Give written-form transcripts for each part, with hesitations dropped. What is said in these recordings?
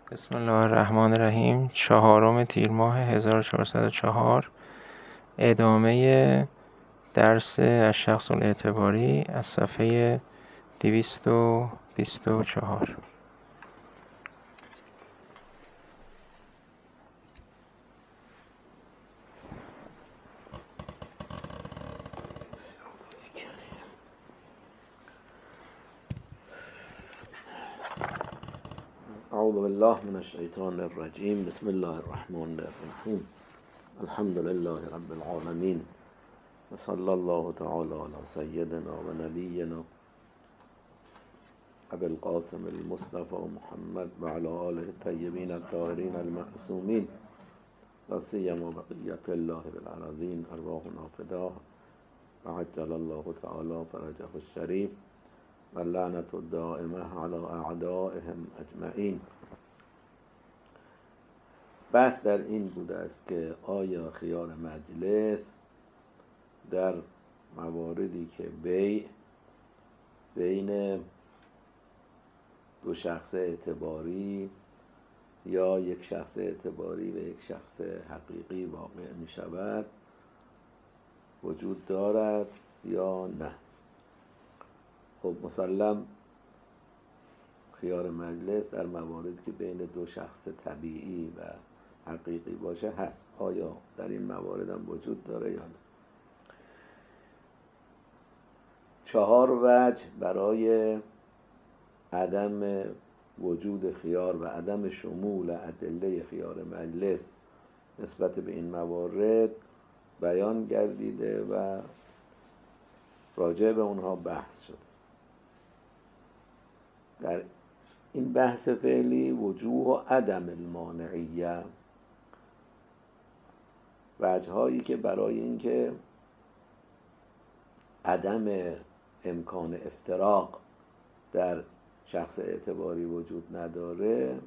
بسم الله الرحمن الرحیم. 4 تیر ماه 1404 ادامه درس الشخص الاعتباری از صفحه 224. اعوذ بالله من الشیطان الرجیم. بسم الله الرحمن الرحیم. الحمد لله رب العالمین و صلی الله تعالی علی سیدنا و نبینا ابی القاسم المصطفى محمد و علی آله الطیبین الطاهرین المعصومین لا سیما بقیة الله بالارضین ارواحنا فداه و عجل الله تعالی فرجه الشریف و لعنت الدائمه علی اعدائهم اجمعین. بحث در این بوده است که آیا خیار مجلس در مواردی که بین دو شخص اعتباری یا یک شخص اعتباری و یک شخص حقیقی واقع می شود وجود دارد یا نه. خب مسلم خیار مجلس در مواردی که بین دو شخص طبیعی و حقیقی باشه هست. آیا در این موارد هم وجود داره یا نه؟ 4 وجه برای عدم وجود خیار و عدم شمول ادله خیار مجلس نسبت به این موارد بیان گردیده و راجع به اونها بحث شده. در این بحث فعلی وجوه و عدم المانعیه، وجه‌هایی که برای اینکه عدم امکان افتراق در شخص اعتباری وجود نداره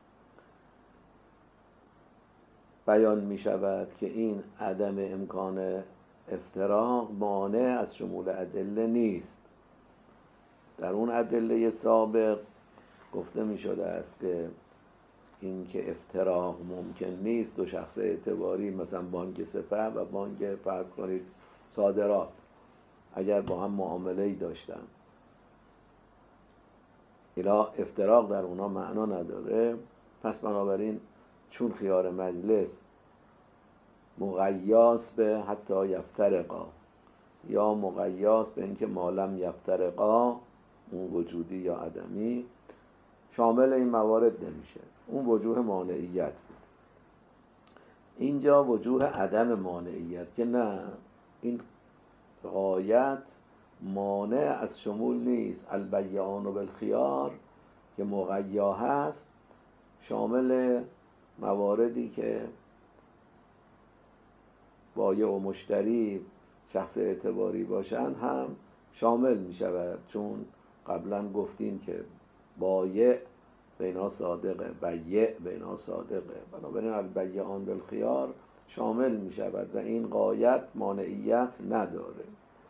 بیان می شود که این عدم امکان افتراق مانع از شمول ادله نیست. در اون ادله سابق گفته می شده است که این که افتراق ممکن نیست، دو شخص اعتباری مثلا بانک سپه و بانک فرض کنید صادرات اگر با هم معامله‌ای داشتن، الا افتراق در اونا معنا نداره. پس بنابراین چون خیار مجلس مقیاس به حتی یفترقا یا مقیاس به اینکه مالم یفترقا، اون وجودی یا عدمی، شامل این موارد نمیشه. اون وجوه مانعیت بود. اینجا وجوه عدم مانعیت که نه، این غایت مانع از شمول نیست. البیعان بالخیار که مقیا هست شامل مواردی که بایع و مشتری شخص اعتباری باشن هم شامل می شود، چون قبلا گفتیم که بایع بینها صادقه، بیع بینها صادقه، بنابراین البیعان بالخیار شامل می شود و این غایت مانعیت نداره.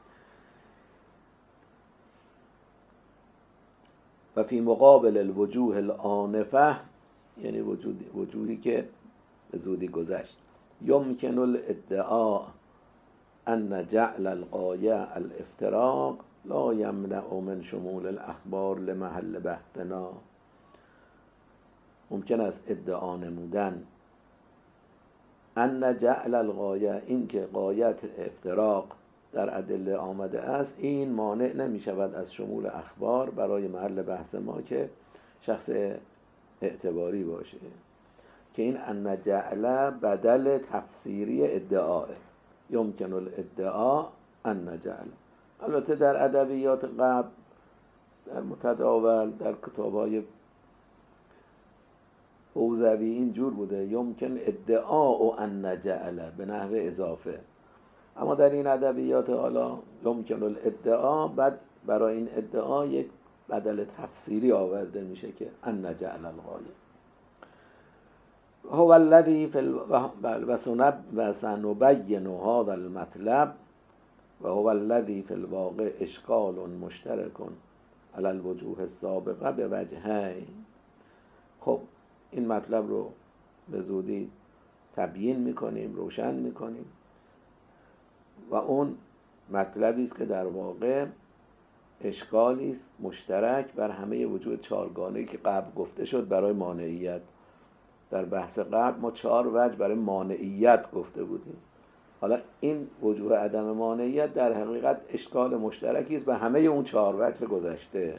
و فی مقابل الوجوه الآنفه، یعنی وجوهی که به زودی گذشت، یمکن الادعاء ان جعل الغایه الافتراق لا یمنع من شمول الاخبار لمحل بحثنا. ممکن است ادعا نمودن ان جعل الغایه، این که غایت افتراق در ادله آمده است، این مانع نمی شود از شمول اخبار برای محل بحث ما که شخص اعتباری باشه، که این ان جعل بدل تفسیری ادعاه. یمکن الادعاء ان جعل. البته در ادبیات قبل در متداول در کتاب‌های حوزوی اینجور بوده یمکن ادعاء ان جعل به نحو اضافه، اما در این ادبیات حالا یمکن الادعاء بعد برای این ادعا یک بدل تفسیری آورده میشه که ان جعل الغایه. هو الذی و سنبین هذا المطلب و هو الذی فی الواقع اشکال مشترک علی الوجوه السابقه به وجهین. خب این مطلب رو به زودی تبیین میکنیم، روشن میکنیم و اون مطلبی است که در واقع اشکالی است مشترک بر همه وجود چهارگانه‌ای که قبل گفته شد برای مانعیت. در بحث قبل ما 4 وجه برای مانعیت گفته بودیم. حالا این وجوه عدم مانعیت در حقیقت اشکال مشترکی است به همه اون 4 وجه گذشته.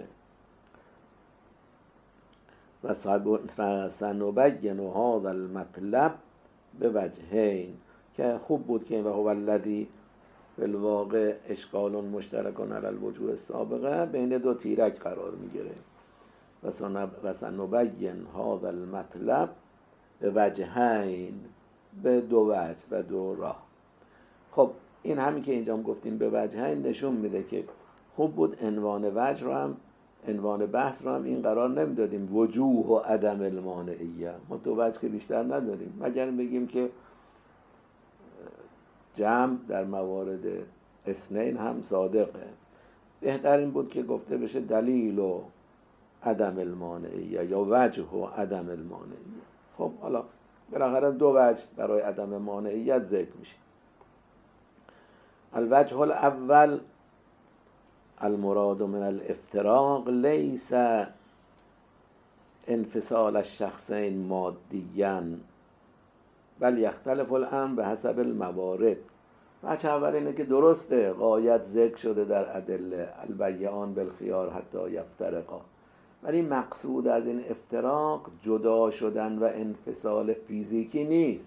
و سنبین هذا المطلب به وجهین، که خوب بود که و هو الذی فی الواقع اشکال مشترک علی الوجوه السابقه بین 2 تیرک قرار میگیره. و سنبین هذا المطلب به وجهین، به 2 وجه و 2 راه. خب این همین که اینجا گفتیم به وجهین نشون میده که خوب بود عنوان وجه رو هم، عنوان بحث رو هم این قرار نمیدادیم وجوه و عدم المانعیه. ما 2 وجه که بیشتر نداریم، مگر بگیم که جمع در موارد اثنین هم صادقه. بهتر این بود که گفته بشه دلیل و عدم المانعیه یا وجه و عدم المانعیه. خب حالا بالاخره 2 وجه برای عدم مانعیت ذکر میشه. الوجه الاول المراد من الافتراق لیس انفصال الشخصین مادیاً بل یختلف الامر به حسب الموارد. وجه اول اینه که درسته غایت ذکر شده در ادله البیعان بالخیار حتی یفترقا، ولی مقصود از این افتراق جدا شدن و انفصال فیزیکی نیست،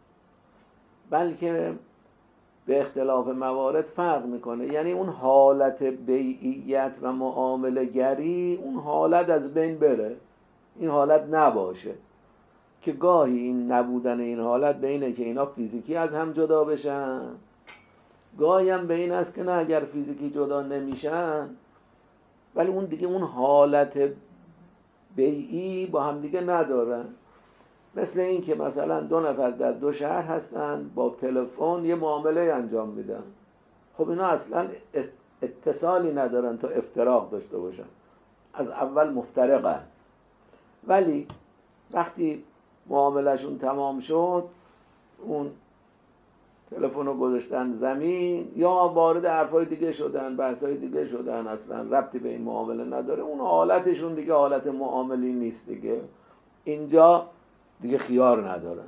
بلکه به اختلاف موارد فرق میکنه. یعنی اون حالت بیعیت و معامله گری اون حالت از بین بره، این حالت نباشه، که گاهی این نبودن این حالت به اینه که اینا فیزیکی از هم جدا بشن، گاهی هم به این است که نه اگر فیزیکی جدا نمیشن ولی اون دیگه اون حالت بیعی با هم دیگه ندارن. مثل این که مثلا 2 نفر در 2 شهر هستن با تلفن یه معامله انجام میدن، خب اینا اصلا اتصالی ندارن تا افتراق داشته باشن، از اول مفترقن، ولی وقتی معاملهشون تمام شد اون تلفن رو گذاشتن زمین یا وارد حرفای دیگه شدن، بحثای دیگه شدن، اصلا ربطی به این معامله نداره، اون حالتشون دیگه حالت معاملی نیست دیگه، اینجا دیگه خیار ندارن.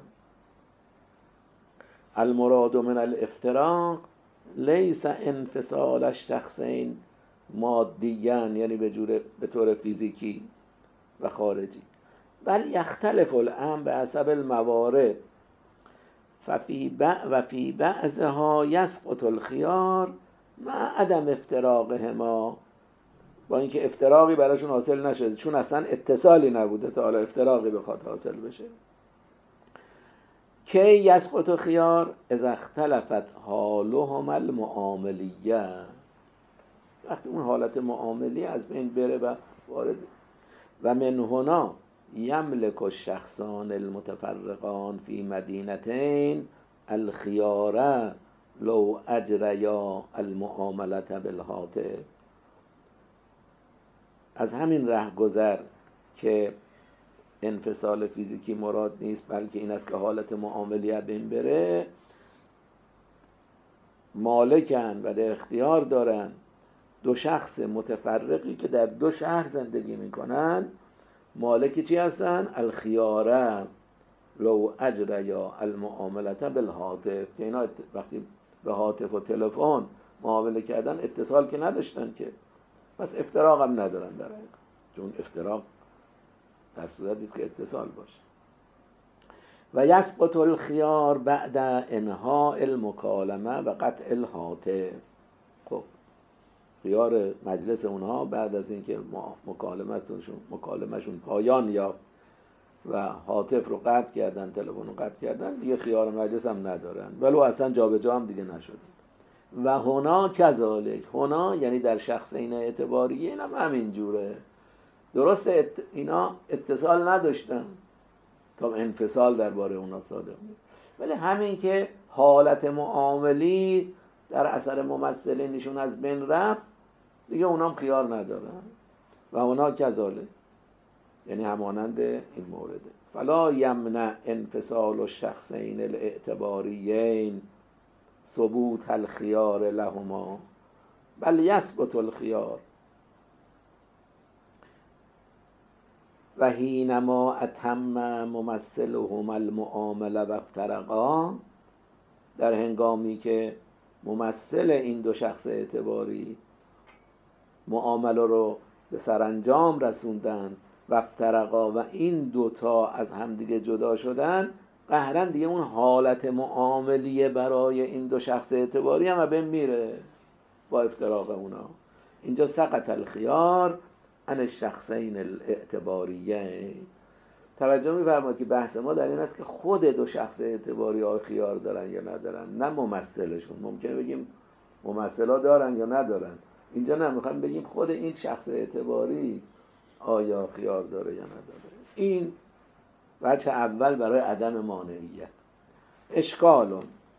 المراد من الافتراق لیس انفصال الشخصین مادیاً، یعنی به طور فیزیکی و خارجی، بل یختلف الامر به حسب الموارد و فی بعضها یسقط الخیار مع عدم افتراقهما، با اینکه افتراقی براشون حاصل نشده چون اصلا اتصالی نبوده تا حالا افتراقی بخواد حاصل بشه. کی یسقط خیار اذا اختلفت حالهما المعاملیه، وقتی اون حالت معاملی از بین بره و وارد. و من هنا یملک الشخصان المتفرقان فی مدینتین الخیار لو اجریا المعامله بالهاتف. از همین رهگذر که انفصال فیزیکی مراد نیست بلکه این است که حالت معاملیت بین بره، مالکن و در اختیار دارن 2 شخص متفرقی که در 2 شهر زندگی میکنن، مالک چی هستن؟ الخیاره لو اجریا المعامله بالهاتف، که اینا وقتی به هاتف و تلفن معامله کردن اتصال که نداشتن که، پس افتراق هم ندارن در حقیقت، چون افتراق در صورتی است که اتصال باشه. و یسقط الخیار بعد انهاء المکالمه و قطع الهاتف. خب خیار مجلس اونها بعد از اینکه مکالمهشون پایان یافت و هاتف رو قطع کردن، تلفن رو قطع کردن، دیگه خیار مجلس هم ندارن، ولو اصلا جابجا هم دیگه نشده. و هنا کذالک، هنا یعنی در شخصین اعتباریه این هم همین جوره، درسته اینا اتصال نداشتن تا انفصال درباره اونا صادق بود، ولی همین که حالت معاملی در اثر ممثلینشون از بین رفت دیگه اونام خیار ندارن. و اونا کذالک یعنی همانند این مورده. فلا یمنع انفصال الشخصین الاعتباریین ثبوت الخیار لهما بل یثبت الخیار و حینما اتم ممثلهما المعامله و افترقا، در هنگامی که ممثل این دو شخص اعتباری معامله رو به سرانجام رسوندن و افترقا و این دوتا از همدیگه جدا شدن، قهرن دیگه اون حالت معاملیه برای این دو شخص اعتباری هم بین میره با افتراق اونا. اینجا سقط الخیار عن الشخصین الاعتباریین. توجه می‌فرمایید که بحث ما در این است که خود دو شخص اعتباری ها خیار دارن یا ندارن، نه ممثلشون. ممکنه بگیم ممثلا دارن یا ندارن، اینجا نه، میخوایم بگیم خود این شخص اعتباری آیا خیار داره یا نداره. این وجه اول برای عدم مانعیت. اشکال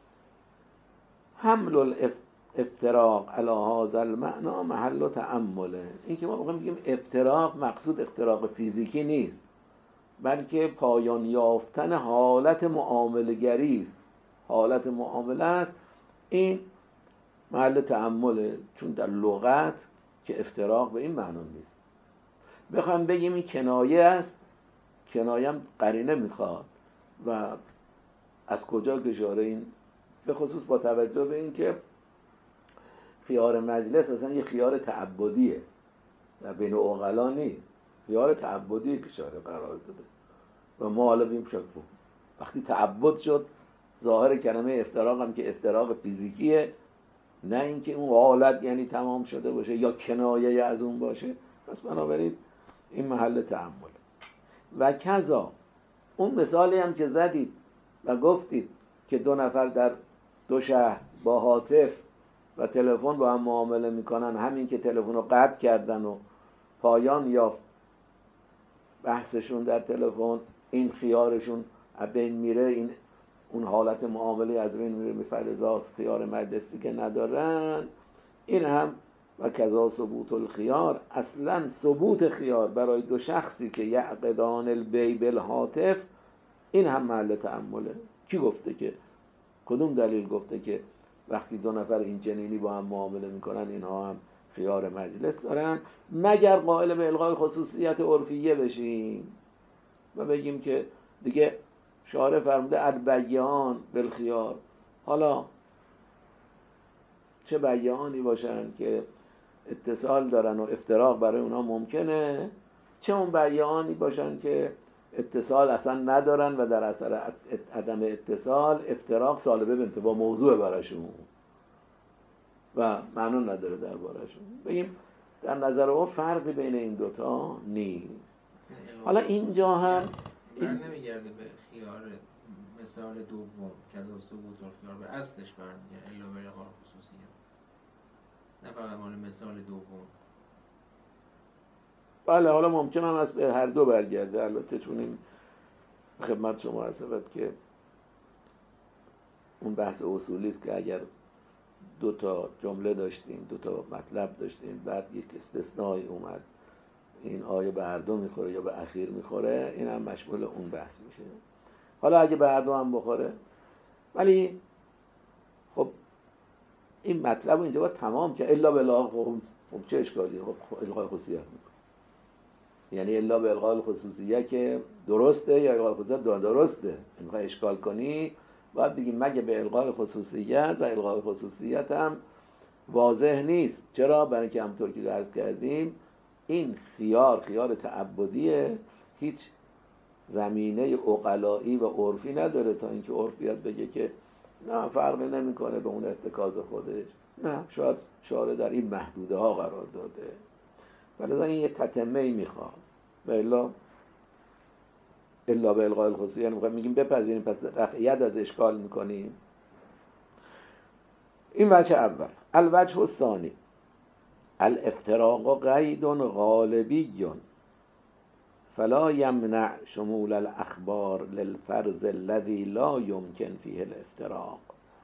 حمل الافتراق علی هذا المعنی محل تأمله. این که ما میخوایم بگیم افتراق، مقصود افتراق فیزیکی نیست، بلکه پایان یافتن حالت معامله گری است. حالت معامله است، این محل تأمله، چون در لغت که افتراق به این معنا نیست. بخوام بگیم این کنایه است، کنایه هم قرینه میخواد و از کجا اشاره این، به خصوص با توجه به این که خیار مجلس اصلا یه خیار تعبدیه و بین عقلا نیست، خیار تعبدی که اشاره قرار داده و ما حالا بیم شد وقتی تعبد شد ظاهر کلمه افتراق هم که افتراق فیزیکیه، نه اینکه اون حالت یعنی تمام شده باشه یا کنایه از اون باشه. پس بنابراین این محل تأمل. و کذا اون مثالی هم که زدید و گفتید که دو نفر در دو شهر با هاتف و تلفن با هم معامله میکنن، همین که تلفن رو قطع کردن و پایان یافت بحثشون در تلفن، این خیارشون از بین میره، این اون حالت معامله از بین میره، میفرزاست خیار مجلس دیگه ندارن. این هم و کذا ثبوت الخیار، اصلا ثبوت خیار برای دو شخصی که یعقدان البیع بالهاتف، این هم محل تأمله. کی گفته که، کدوم دلیل گفته که وقتی دو نفر این چنینی با هم معامله میکنن اینها هم خیار مجلس دارن؟ مگر قائل به الغای خصوصیت عرفیه بشیم و بگیم که دیگه شارع فرموده البیعان بالخیار. حالا چه بیعانی باشن که اتصال دارن و افتراق برای اونا ممکنه، چه اون بیعانی باشن که اتصال اصلا ندارن و در اثر عدم اتصال افتراق سالبه به انتباه موضوع براشون و معنی نداره در بارشون. بگیم در نظر او فرقی بین این دوتا نیست. حالا اینجا هم نمیگرده به خیار مثال دوم که از ثبوت الخیار به اصلش برمیگرده الا به الغای خصوصیه، نه فقط مال مثال دوم. بله، حالا ممکن هم از به هر دو برگرده، البته چون این خدمت شما عرض شود که اون بحث اصولی است که اگر دو تا جمله داشتیم، دو تا مطلب داشتیم، بعد یک استثنایی اومد، این آیه به هر دو میخوره یا به اخیر میخوره، این هم مشمول اون بحث میشه. حالا اگه به هر دو هم بخوره، ولی خب این مطلب رو اینجا باید تمام که الا بالله، خب چه اشکالی؟ خب الغای خصوصیت میکنه، یعنی الا به الغای خصوصیت که درسته یا الغای خصوصیت درسته. میخوای اشکال کنی باید بگیم مگه به الغای خصوصیت، و الغای خصوصیت هم واضح نیست. چرا؟ برای اینکه همونطور که عرض کردیم این خیار تعبدیه، هیچ زمینه عقلایی و عرفی نداره تا اینکه عرف بیاد بگه که نه فرقی نمیکنه به اون ارتکاز خودش. نه، شاید شارع در این محدوده ها قرار داده، ولی این یه تتمه‌ای میخواد. و الا به الغای الخصوصیه، یعنی میگیم بپذیریم، پس رفعیت از اشکال میکنیم. این وجه اول. الوجه الثانی الافتراق قید غالبی فلا یمنع شمول الاخبار للفرض الذي لا يمكن فيه الافتراق.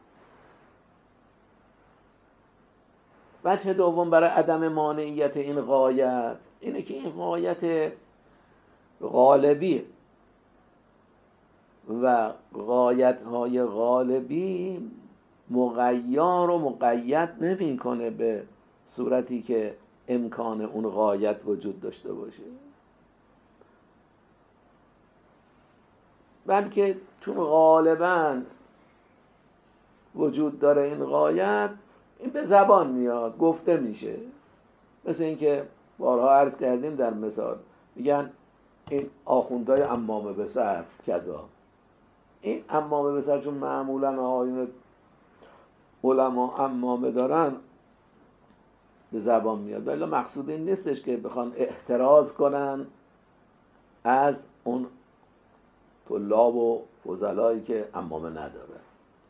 وجه دوم برای عدم مانعیت این غایت اینه که این غایت غالبی و غایت‌های غالبی مغیر و مقید نمی‌کنه به صورتی که امکان اون غایت وجود داشته باشه، بلکه چون غالباً وجود داره این غایت، این به زبان میاد، گفته میشه. مثل اینکه بارها عرض کردیم در مثال، میگن این آخوندهای عمامه به سر کذا. این عمامه به سر چون معمولا آقایون علما عمامه دارن به زبان میاد، ولی مقصود این نیستش که بخوان احتراز کنن از اون طلاب و فضلایی که عمامه نداره.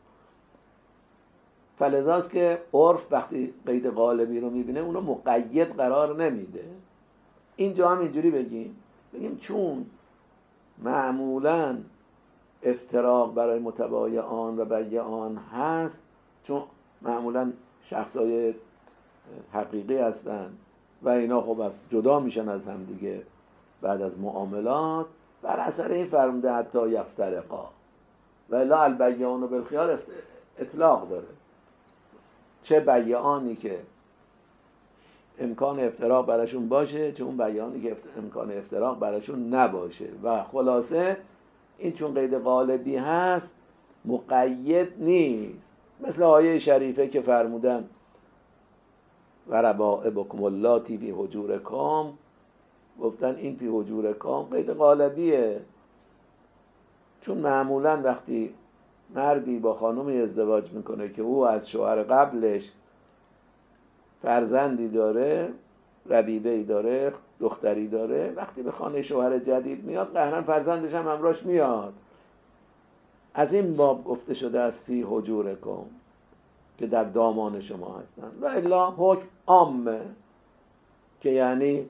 فلذاست که عرف وقتی قید غالبی رو میبینه اونو مقید قرار نمیده. اینجا هم اینجوری بگیم چون معمولاً افتراق برای متبایعان و بیعان هست، چون معمولاً شخصای حقیقی هستن و اینا خب از جدا میشن از هم دیگه بعد از معاملات، بر اثر این فرموده حتی یفترقا و الا البیعان بالخیار اطلاق داره. چه بیعانی که امکان افتراق براشون باشه، چه اون بیعانی که امکان افتراق براشون نباشه. و خلاصه این چون قید غالبی هست مقید نیست، مثل آیه شریفه که فرمودن و ربائبکم اللاتی فی حجورکم، گفتن این فی حجورکم قید غالبیه، چون معمولا وقتی مردی با خانومی ازدواج میکنه که او از شوهر قبلش فرزندی داره، ربیبه‌ای داره، دختری داره، وقتی به خانه شوهر جدید میاد قهرن فرزندش هم همراهش میاد. از این باب گفته شده از فی حجورکم که در دامان شما هستن. و الا حکم عامه که یعنی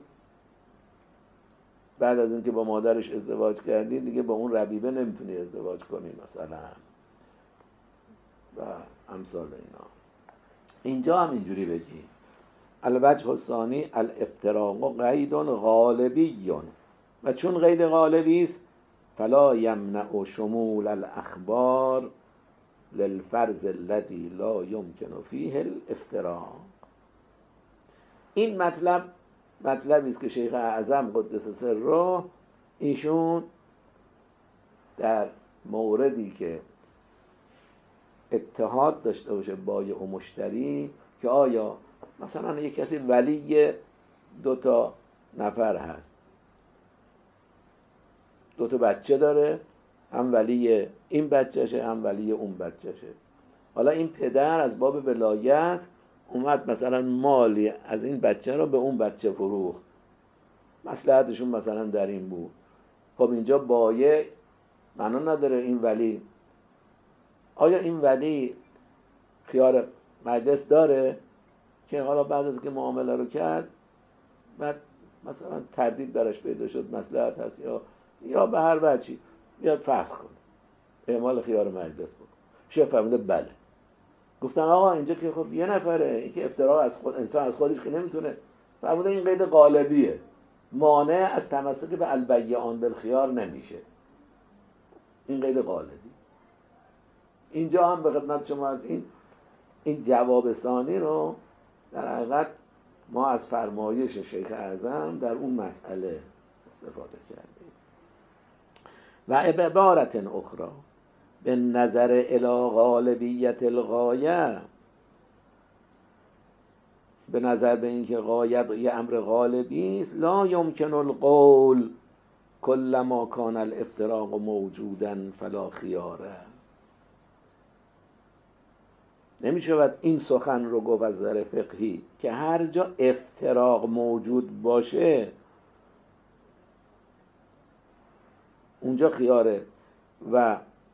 بعد از اینکه با مادرش ازدواج کردی دیگه با اون ربیبه نمیتونی ازدواج کنی مثلا و امثال اینا. اینجا هم اینجوری بگی الوجه الثانی الافتراق قید غالبی، و چون قید غالبی است فلا یمنع شمول الاخبار للفرض الذي لا يمكن فيه الافتراق. این مطلبی است که شیخ اعظم قدس سره ایشون در موردی که اتحاد داشته باشه بایع و مشتری، که آیا مثلا یک کسی ولی 2 نفر هست، 2 بچه داره، هم ولی این بچهشه هم ولی اون بچهشه. حالا این پدر از باب ولایت اومد مثلا مالی از این بچه رو به اون بچه فروخت، مصلحتشون مثلا در این بود. خب اینجا بایع معنا نداره این ولی، آیا این ولی خیار مجلس داره که حالا بعد از که معامله رو کرد بعد مثلا تردید براش پیدا شد مصلحت هست یا به هر وجهی بیاد فسخ کنه، اعمال خیار مجلس بکن. شیخ فرموده بله. گفتن آقا اینجا که خب 1 نفره، این که افتراق از خود انسان از خودش که نمیتونه. فرموده این قید غالبیه، مانع از تمسک به البیعان بالخیار نمیشه، این قید غالبی. اینجا هم به خدمت شما از این جواب ثانی رو در حقیقت ما از فرمایش شیخ اعظم در اون مسئله استفاده کردیم. و به عبارت اخرى به نظر الی غالبیت الغایه، به نظر به این که غایت یه امر غالبی است، لا یمکن القول کل ما کان الافتراق موجودا فلا خیاره. نمیشود این سخن رو گفت از نظر فقهی که هر جا افتراق موجود باشه اونجا خیاره، و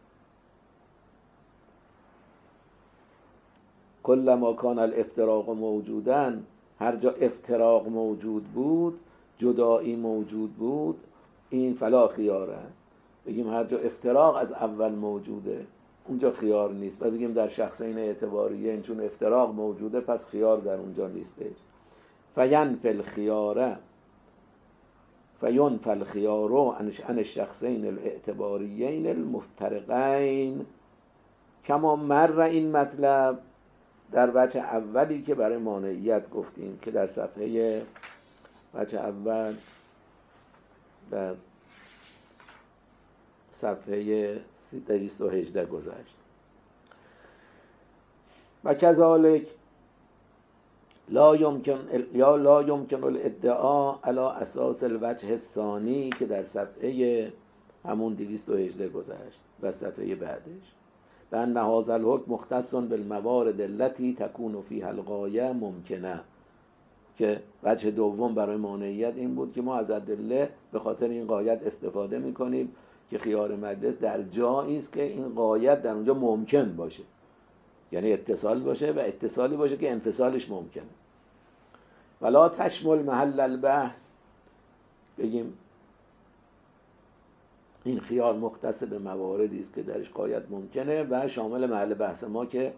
کل ما کان الافتراق موجودا، هر جا افتراق موجود بود، جدایی موجود بود، این فلا خیاره. بگیم هر جا افتراق از اول موجوده اونجا خیار نیست، و بگیم در شخصین اعتباریه چون افتراق موجوده پس خیار در اونجا نیستش. فینفی الخیاره فینفی الخیار عن الشخصین الاعتباریین المفترقین. کما مر این مطلب در وجه اولی که برای مانعیت گفتیم که در صفحه وجه اول در صفحه 218 گذشت. و کذالک لا یمکن الادعاء علی اساس الوجه الثانی که در صفحه همون 218 گذشت و صفحه بعدش، و ان هذا الحکم مختص بالموارد التي تكون فيها الغایه ممکنه، که وجه دوم برای مانعیت این بود که ما از ادله به خاطر این غایت استفاده میکنیم که خیار مجلس در جایی است که این غایت در اونجا ممکن باشه، یعنی اتصال باشه و اتصالی باشه که انفصالش ممکنه. ولا تشمل محل البحث، بگیم این خیار مختص به مواردی است که درش غایت ممکنه و شامل محل بحث ما که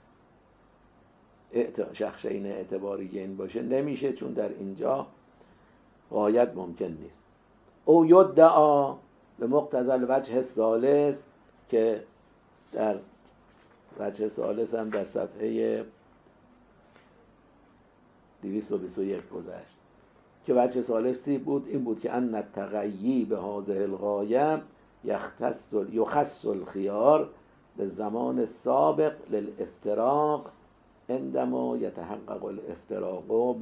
شخصین اعتباریین باشه نمیشه، چون در اینجا غایت ممکن نیست. او یدعا به مقتضی الوجه الثالث که در وجه ثالث هم در صفحه 221 گذشت که وجه ثالثی بود این بود که ان التغیی به هذه الغایه یخص الخیار به زمان سابق للافتراق عندما یتحقق الافتراق